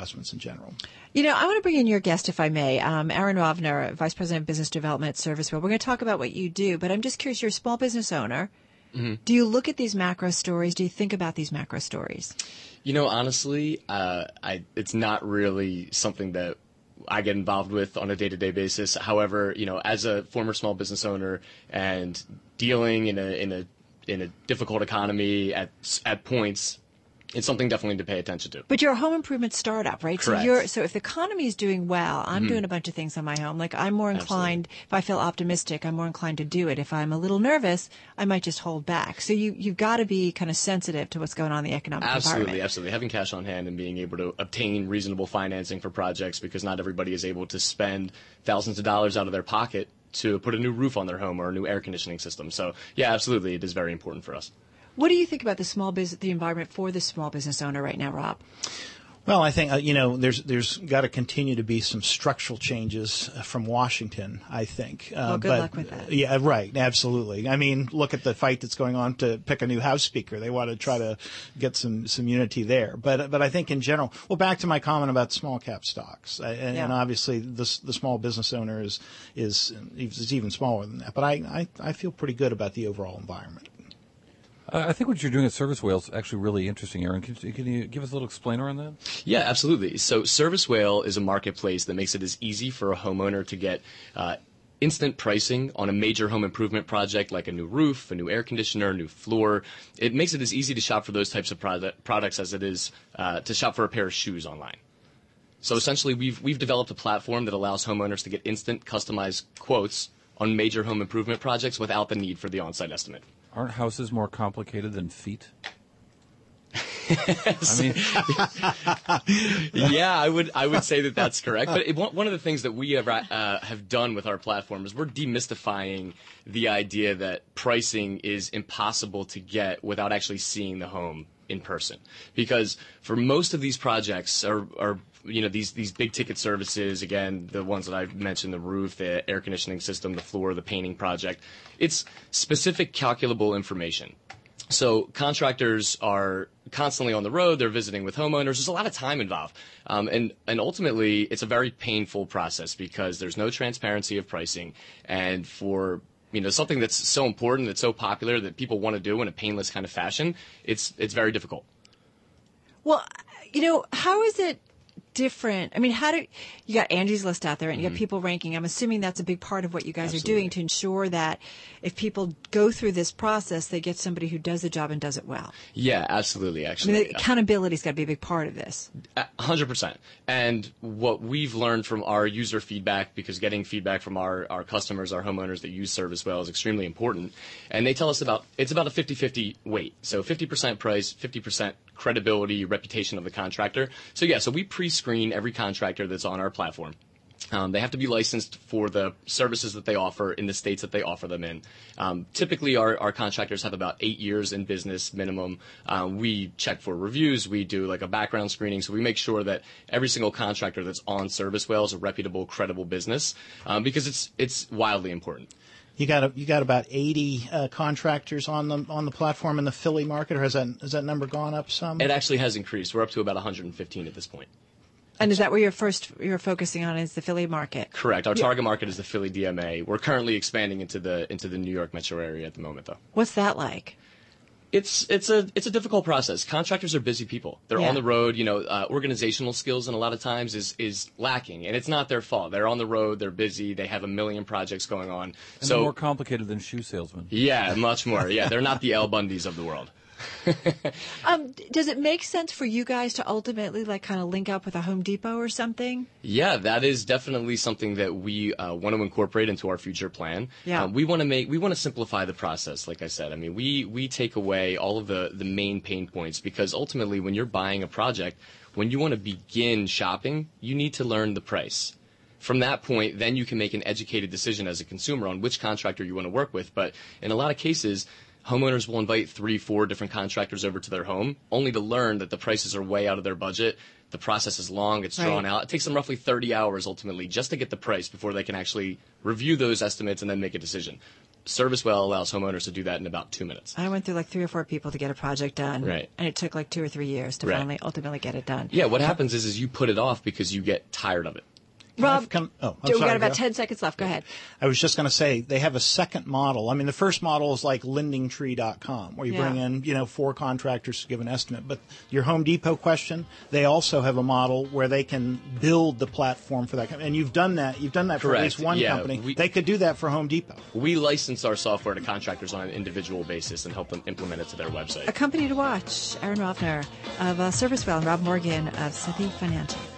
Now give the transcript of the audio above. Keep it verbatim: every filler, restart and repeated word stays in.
investments in general. You know, I want to bring in your guest, if I may, um, Aaron Rovner, Vice President of Business Development at Servicewell. We're going to talk about what you do, but I'm just curious, you're a small business owner. Mm-hmm. Do you look at these macro stories? Do you think about these macro stories? You know, honestly, uh, I, it's not really something that I get involved with on a day-to-day basis. However, you know, as a former small business owner and dealing in a in a in a difficult economy at at points, it's something definitely to pay attention to. But you're a home improvement startup, right? Correct. So you're so if the economy is doing well, I'm mm-hmm. doing a bunch of things on my home. Like I'm more inclined, Absolutely. if I feel optimistic, I'm more inclined to do it. If I'm a little nervous, I might just hold back. So you you've got to be kind of sensitive to what's going on in the economic absolutely, environment. Absolutely. Having cash on hand and being able to obtain reasonable financing for projects, because not everybody is able to spend thousands of dollars out of their pocket to put a new roof on their home or a new air conditioning system. So yeah, absolutely, it is very important for us. What do you think about the small business, the environment for the small business owner right now, Rob? Well, I think, uh, you know, there's there's got to continue to be some structural changes from Washington, I think. Uh, well, good but, luck with that. Yeah, right. Absolutely. I mean, look at the fight that's going on to pick a new House Speaker. They want to try to get some, some unity there. But but I think in general, well, back to my comment about small cap stocks. And, yeah. and obviously the, the small business owner is, is, is even smaller than that. But I, I, I feel pretty good about the overall environment. Uh, I think what you're doing at Servicewell is actually really interesting, Aaron. Can, can you give us a little explainer on that? Yeah, absolutely. So Servicewell is a marketplace that makes it as easy for a homeowner to get uh, instant pricing on a major home improvement project like a new roof, a new air conditioner, a new floor. It makes it as easy to shop for those types of product, products as it is uh, to shop for a pair of shoes online. So essentially, we've we've developed a platform that allows homeowners to get instant, customized quotes on major home improvement projects without the need for the on-site estimate. Aren't houses more complicated than feet? I mean, yeah, I would I would say that that's correct. But it, one of the things that we have uh, have done with our platform is we're demystifying the idea that pricing is impossible to get without actually seeing the home in person. Because for most of these projects are, are you know, these, these big ticket services, again, the ones that I've mentioned, the roof, the air conditioning system, the floor, the painting project, it's specific calculable information. So contractors are constantly on the road. They're visiting with homeowners. There's a lot of time involved. Um, and, and ultimately, it's a very painful process because there's no transparency of pricing. And for you know, something that's so important, that's so popular, that people want to do in a painless kind of fashion, it's it's very difficult. Well, you know, how is it different? I mean, how do you got Angie's List out there and you mm-hmm. got people ranking? I'm assuming that's a big part of what you guys Absolutely. are doing to ensure that if people go through this process, they get somebody who does the job and does it well. Yeah, absolutely. Actually, I mean, the accountability's got to be a big part of this. one hundred percent. And what we've learned from our user feedback, because getting feedback from our, our customers, our homeowners that use Servicewell is extremely important. And they tell us about, it's about a fifty-fifty weight. So fifty percent price, fifty percent credibility, reputation of the contractor. So yeah, so we pre-screen every contractor that's on our platform. Um, they have to be licensed for the services that they offer in the states that they offer them in. Um, typically, our, our contractors have about eight years in business minimum. Um, we check for reviews. We do like a background screening. So we make sure that every single contractor that's on Servicewell is a reputable, credible business um, because it's it's wildly important. You got a, you got about eighty uh, contractors on the on the platform in the Philly market, or has that has that number gone up some? It actually has increased. We're up to about one hundred fifteen at this point. And is that where you're first you're focusing on is the Philly market? Correct. Our target market is the Philly D M A. We're currently expanding into the into the New York metro area at the moment, though. What's that like? It's it's a it's a difficult process. Contractors are busy people. They're Yeah. on the road. You know, uh, organizational skills, and a lot of times is is lacking, and it's not their fault. They're on the road. They're busy. They have a million projects going on. And so they're more complicated than shoe salesmen. Yeah, much more. Yeah, they're not the Al Bundys of the world. um, does it make sense for you guys to ultimately like kind of link up with a Home Depot or something? Yeah, that is definitely something that we uh, want to incorporate into our future plan. Yeah. Um, we want to make we want to simplify the process. Like I said, I mean, we we take away all of the the main pain points because ultimately, when you're buying a project, when you want to begin shopping, you need to learn the price. From that point, then you can make an educated decision as a consumer on which contractor you want to work with. But in a lot of cases, homeowners will invite three, four different contractors over to their home, only to learn that the prices are way out of their budget. The process is long, it's drawn Right. out. It takes them roughly thirty hours ultimately just to get the price before they can actually review those estimates and then make a decision. ServiceWell allows homeowners to do that in about two minutes. I went through like three or four people to get a project done. Right. And it took like two or three years to Right. finally ultimately get it done. Yeah, what happens is, is you put it off because you get tired of it. Rob, Can I- oh, I'm we've sorry, got about go. ten seconds left. Go ahead. I was just going to say they have a second model. I mean, the first model is like lending tree dot com, where you Yeah. bring in, you know, four contractors to give an estimate. But your Home Depot question, they also have a model where they can build the platform for that company. And you've done that. You've done that for at Correct. least one Yeah, company. we- they could do that for Home Depot. We license our software to contractors on an individual basis and help them implement it to their website. A company to watch. Aaron Rovner of uh, ServiceWell and Rob Morgan of Citi Financial.